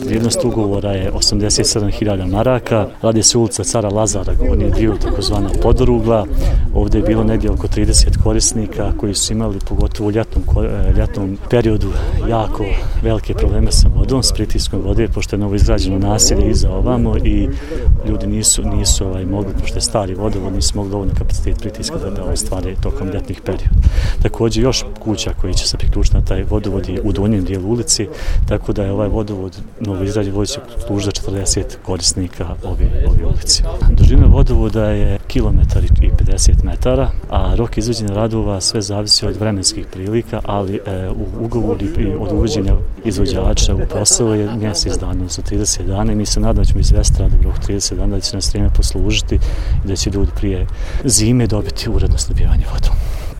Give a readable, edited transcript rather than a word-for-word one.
Vrijednost ugovora je 87.000 maraka. Radi se ulica Cara Lazara, Gornje dviju, takozvana podrugla. Ovdje je bilo negdje oko 30 korisnika koji su imali, pogotovo u ljetnom periodu, jako velike probleme sa vodom, s pritiskom vode, pošto je novo izgrađeno naselje iza ovamo i ljudi nisu mogli, pošto je stari vodovod, nisu mogli dovoljno kapacitet pritiska da ostvare tokom ljetnih perioda. Također još kuća koji će se priključiti na taj vodovod je u donjem dijelu ulici, tako da je ovaj vodovod novo izgrađen, vodi će služiti za 40 korisnika ove ulici. Dužina vodovoda je 1,50 metara, a rok izvođenja radova sve zavisi od vremenskih prilika, ali u ugovoru od uvođenja izvođača u posao je mjesec dana, odnosno 30 dana i mi se nadamo da ćemo izvesti radov rok 30 dana, da će nas vrijeme poslužiti i da će ljudi prije zime dobiti uredno snabdijevanje vodom.